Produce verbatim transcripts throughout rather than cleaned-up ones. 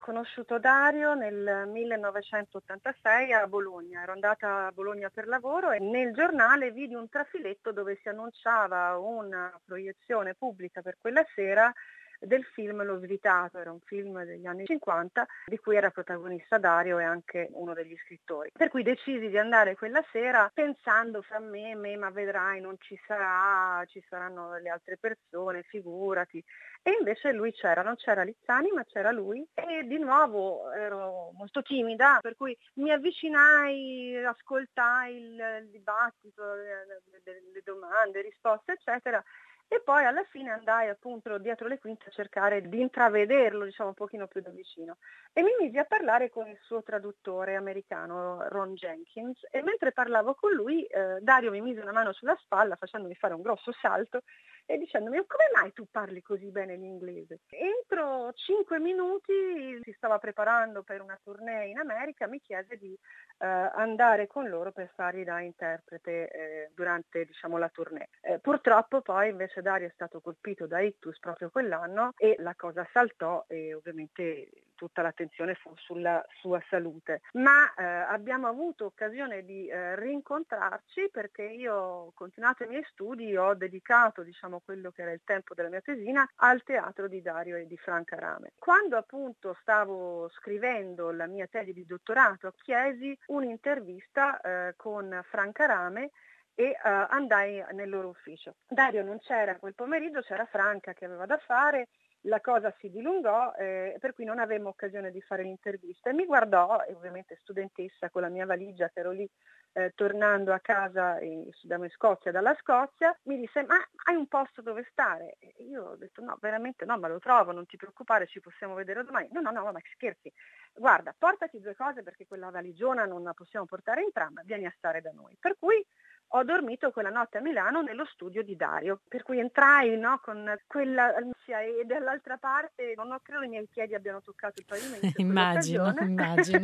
Conosciuto Dario nel millenovecentottantasei a Bologna, ero andata a Bologna per lavoro e nel giornale vidi un trafiletto dove si annunciava una proiezione pubblica per quella sera del film Lo Svitato, era un film degli anni cinquanta di cui era protagonista Dario e anche uno degli scrittori. Per cui decisi di andare quella sera pensando fra me e me, ma vedrai non ci sarà, ci saranno le altre persone, figurati. E invece lui c'era, non c'era Lizzani ma c'era lui e di nuovo ero molto timida, per cui mi avvicinai, ascoltai il, il dibattito, le, le, le domande, risposte eccetera. E poi alla fine andai appunto dietro le quinte a cercare di intravederlo, diciamo, un pochino più da vicino. E mi misi a parlare con il suo traduttore americano, Ron Jenkins, e mentre parlavo con lui, eh, Dario mi mise una mano sulla spalla facendomi fare un grosso salto e dicendomi: come mai tu parli così bene l'inglese? Entro cinque minuti si stava preparando per una tournée in America, mi chiese di eh, andare con loro per fargli da interprete eh, durante, diciamo, la tournée. Eh, purtroppo poi invece Dario è stato colpito da ictus proprio quell'anno e la cosa saltò e ovviamente tutta l'attenzione fu sulla sua salute. Ma eh, abbiamo avuto occasione di eh, rincontrarci perché io ho continuato i miei studi, ho dedicato, diciamo, quello che era il tempo della mia tesina al teatro di Dario e di Franca Rame. Quando appunto stavo scrivendo la mia tesi di dottorato, chiesi un'intervista eh, con Franca Rame e uh, andai nel loro ufficio. Dario non c'era quel pomeriggio, c'era Franca che aveva da fare, la cosa si dilungò, eh, per cui non avemmo occasione di fare l'intervista e mi guardò, e ovviamente studentessa con la mia valigia che ero lì eh, tornando a casa in, da Scozia, dalla Scozia, mi disse: ma hai un posto dove stare? E io ho detto: no, veramente no, ma lo trovo, non ti preoccupare, ci possiamo vedere domani. No, no, no, ma scherzi, guarda, portati due cose perché quella valigiona non la possiamo portare in tram, vieni a stare da noi. Per cui ho dormito quella notte a Milano nello studio di Dario, per cui entrai, no, con quella ansia e dall'altra parte non ho, credo i miei piedi abbiano toccato il pavimento in immagino, quell'occasione. immagino.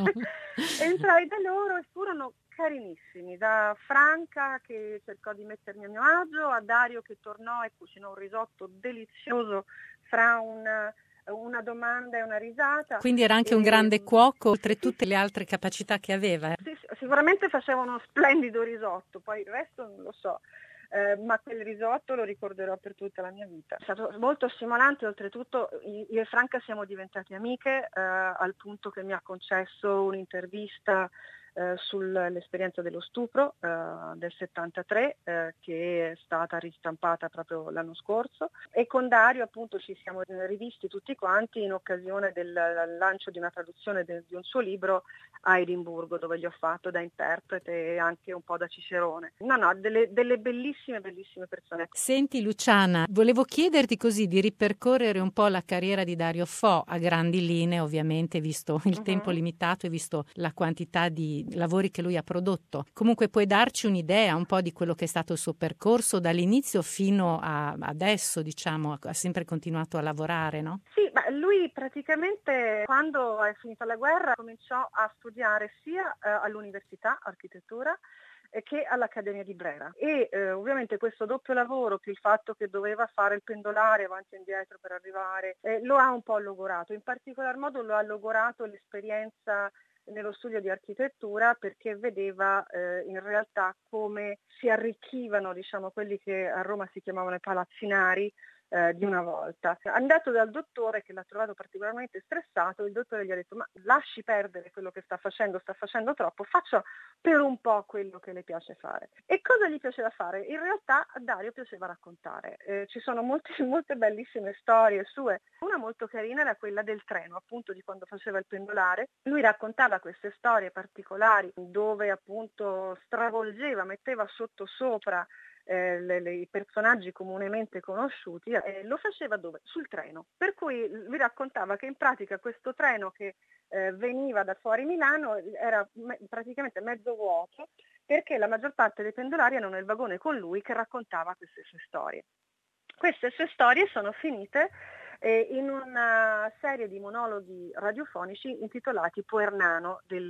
Entrai da loro e furono carinissimi, da Franca che cercò di mettermi a mio agio, a Dario che tornò e cucinò un risotto delizioso fra un una domanda e una risata. Quindi era anche e... un grande cuoco, oltre sì, tutte le altre capacità che aveva. Sì, sicuramente faceva uno splendido risotto, poi il resto non lo so. Eh, ma quel risotto lo ricorderò per tutta la mia vita. È stato molto stimolante, oltretutto io e Franca siamo diventate amiche eh, al punto che mi ha concesso un'intervista eh, sull'esperienza dello stupro eh, del settantatré eh, che è stata ristampata proprio l'anno scorso, e con Dario appunto ci siamo rivisti tutti quanti in occasione del lancio di una traduzione de, di un suo libro a Edimburgo, dove gli ho fatto da interprete e anche un po' da cicerone. No, no, delle, delle bellissime, bellissime persone. Senti Luciana, volevo chiederti così di ripercorrere un po' la carriera di Dario Fo a grandi linee, ovviamente, visto il uh-huh. tempo limitato e visto la quantità di lavori che lui ha prodotto. Comunque puoi darci un'idea un po' di quello che è stato il suo percorso dall'inizio fino a adesso, diciamo, ha sempre continuato a lavorare, no? Sì, ma lui praticamente quando è finita la guerra cominciò a studiare sia eh, all'università architettura eh, che all'Accademia di Brera e eh, ovviamente questo doppio lavoro più il fatto che doveva fare il pendolare avanti e indietro per arrivare eh, lo ha un po' logorato, in particolar modo lo ha logorato l'esperienza nello studio di architettura perché vedeva eh, in realtà come si arricchivano, diciamo, quelli che a Roma si chiamavano i palazzinari Eh, di una volta. È andato dal dottore che l'ha trovato particolarmente stressato, il dottore gli ha detto: ma lasci perdere quello che sta facendo, sta facendo troppo, faccia per un po' quello che le piace fare. E cosa gli piaceva fare? In realtà a Dario piaceva raccontare, eh, ci sono molte, molte bellissime storie sue, una molto carina era quella del treno, appunto di quando faceva il pendolare, lui raccontava queste storie particolari dove appunto stravolgeva, metteva sotto sopra Eh, le, le, i personaggi comunemente conosciuti, eh, lo faceva dove? Sul treno. Per cui vi raccontava che in pratica questo treno che eh, veniva da fuori Milano era me- praticamente mezzo vuoto perché la maggior parte dei pendolari erano nel vagone con lui che raccontava queste sue storie. Queste sue storie sono finite eh, in una serie di monologhi radiofonici intitolati Puernano del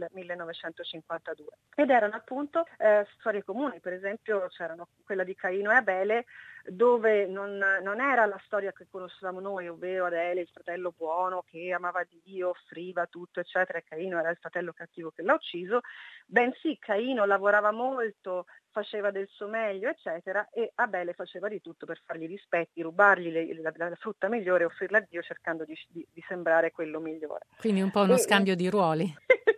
millenovecentocinquantadue ed erano appunto eh, storie comuni, per esempio c'erano quella di Caino e Abele dove non, non era la storia che conoscevamo noi, ovvero Adele, il fratello buono che amava Dio, offriva tutto, eccetera, e Caino era il fratello cattivo che l'ha ucciso, bensì Caino lavorava molto, faceva del suo meglio, eccetera, e Abele faceva di tutto per fargli rispetti, rubargli le, la, la frutta migliore e offrirla a Dio cercando di, di, di sembrare quello migliore. Quindi un po' uno e, scambio di ruoli.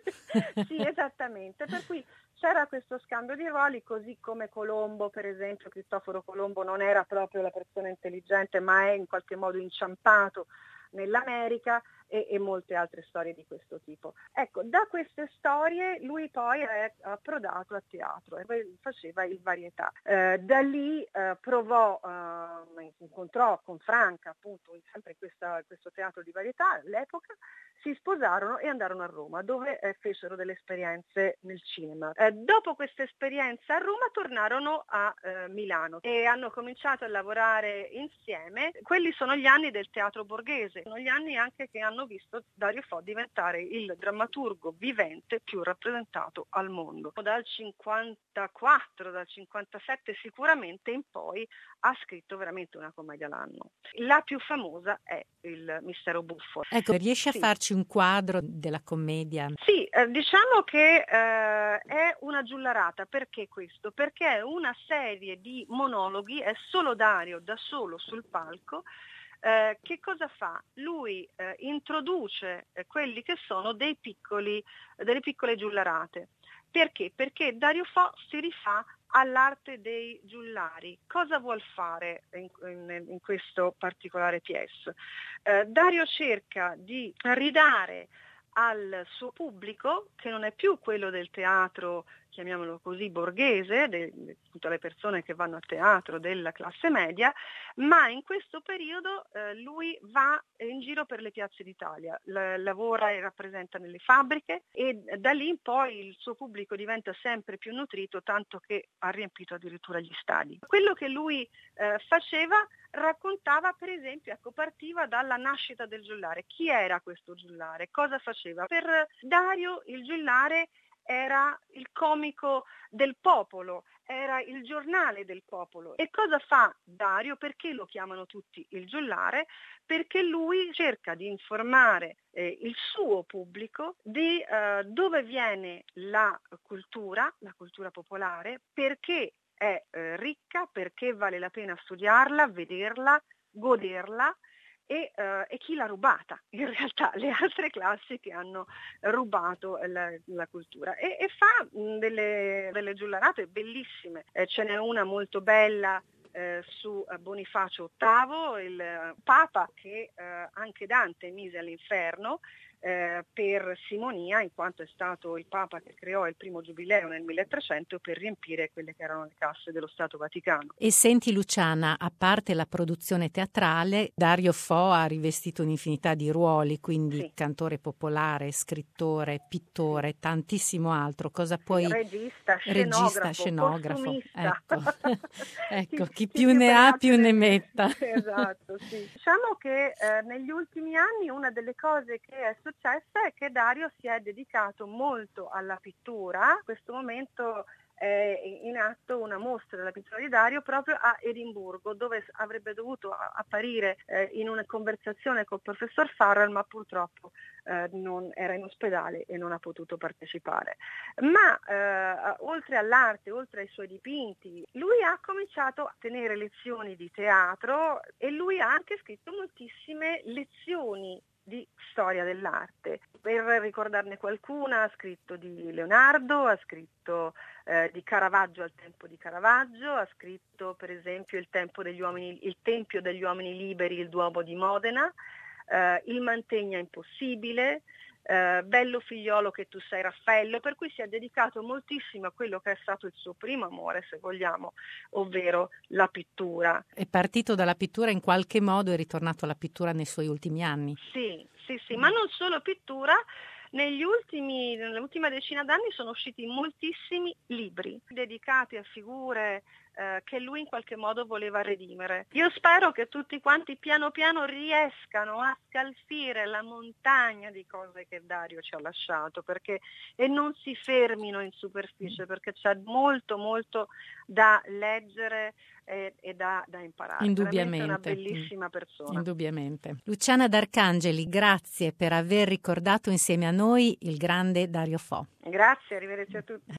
Sì, esattamente, per cui c'era questo scambio di ruoli, così come Colombo, per esempio, Cristoforo Colombo non era proprio la persona intelligente, ma è in qualche modo inciampato nell'America, e, e molte altre storie di questo tipo. Ecco, da queste storie lui poi è approdato a teatro e faceva il varietà. Eh, da lì eh, provò, eh, incontrò con Franca, appunto, sempre in questa, questo teatro di varietà all'epoca, si sposarono e andarono a Roma, dove eh, fecero delle esperienze nel cinema. Eh, dopo questa esperienza a Roma tornarono a eh, Milano e hanno cominciato a lavorare insieme. Quelli sono gli anni del teatro borghese, sono gli anni anche che hanno visto Dario Fo diventare il drammaturgo vivente più rappresentato al mondo. Dal cinquantaquattro, dal cinquantasette sicuramente in poi ha scritto veramente una commedia l'anno. La più famosa è il Mistero Buffo. Ecco, riesci a sì. farci un quadro della commedia? Sì, eh, diciamo che eh, è una giullarata. Perché questo? Perché è una serie di monologhi, è solo Dario da solo sul palco. Eh, che cosa fa? Lui eh, introduce eh, quelli che sono dei piccoli, delle piccole giullarate. Perché? Perché Dario Fo si rifà all'arte dei giullari. Cosa vuol fare in, in, in questo particolare pièce? Eh, Dario cerca di ridare al suo pubblico, che non è più quello del teatro, chiamiamolo così, borghese, di tutte le persone che vanno a teatro della classe media, ma in questo periodo eh, lui va in giro per le piazze d'Italia, L- lavora e rappresenta nelle fabbriche, e da lì in poi il suo pubblico diventa sempre più nutrito, tanto che ha riempito addirittura gli stadi. Quello che lui eh, faceva, raccontava, per esempio, ecco, partiva dalla nascita del giullare. Chi era questo giullare? Cosa faceva? Per Dario il giullare era il comico del popolo, era il giornale del popolo. E cosa fa Dario? Perché lo chiamano tutti il giullare? Perché lui cerca di informare eh, il suo pubblico di eh, dove viene la cultura, la cultura popolare, perché è eh, ricca, perché vale la pena studiarla, vederla, goderla, e, eh, e chi l'ha rubata, in realtà le altre classi che hanno rubato la, la cultura. E, e fa mh, delle, delle giullarate bellissime, eh, ce n'è una molto bella eh, su Bonifacio ottavo, il Papa che eh, anche Dante mise all'inferno, Eh, per simonia, in quanto è stato il Papa che creò il primo giubileo nel milletrecento per riempire quelle che erano le casse dello Stato Vaticano. E senti Luciana, a parte la produzione teatrale, Dario Fo ha rivestito un'infinità di ruoli, quindi Sì. Cantore popolare, scrittore, pittore, sì. tantissimo altro. Cosa sì, puoi... regista, Regista, scenografo, scenografo. costumista. Ecco, ecco chi, chi, chi più più ne per ha ne più ne ne metta. Esatto, sì. Diciamo che eh, negli ultimi anni una delle cose che è successa è che Dario si è dedicato molto alla pittura. In questo momento è in atto una mostra della pittura di Dario proprio a Edimburgo, dove avrebbe dovuto apparire eh, in una conversazione col professor Farrell, ma purtroppo eh, non era in ospedale e non ha potuto partecipare. Ma eh, oltre all'arte, oltre ai suoi dipinti, lui ha cominciato a tenere lezioni di teatro e lui ha anche scritto moltissime lezioni di storia dell'arte. Per ricordarne qualcuna, ha scritto di Leonardo, ha scritto eh, di Caravaggio al tempo di Caravaggio, ha scritto per esempio il, tempo degli uomini, il Tempio degli uomini liberi, il Duomo di Modena, eh, il Mantegna impossibile, eh, Bello figliolo che tu sei Raffaello, per cui si è dedicato moltissimo a quello che è stato il suo primo amore, se vogliamo, ovvero la pittura. È partito dalla pittura, in qualche modo è ritornato alla pittura nei suoi ultimi anni. Sì, sì, sì, ma non solo pittura. Negli ultimi, nell'ultima decina d'anni sono usciti moltissimi libri dedicati a figure eh, che lui in qualche modo voleva redimere. Io spero che tutti quanti piano piano riescano a scalfire la montagna di cose che Dario ci ha lasciato, perché e non si fermino in superficie, perché c'è molto molto da leggere e, e da, da imparare. Indubbiamente. Veramente una bellissima persona. Indubbiamente. Luciana D'Arcangeli, grazie per aver ricordato insieme a noi il grande Dario Fo. Grazie, arrivederci a tutti.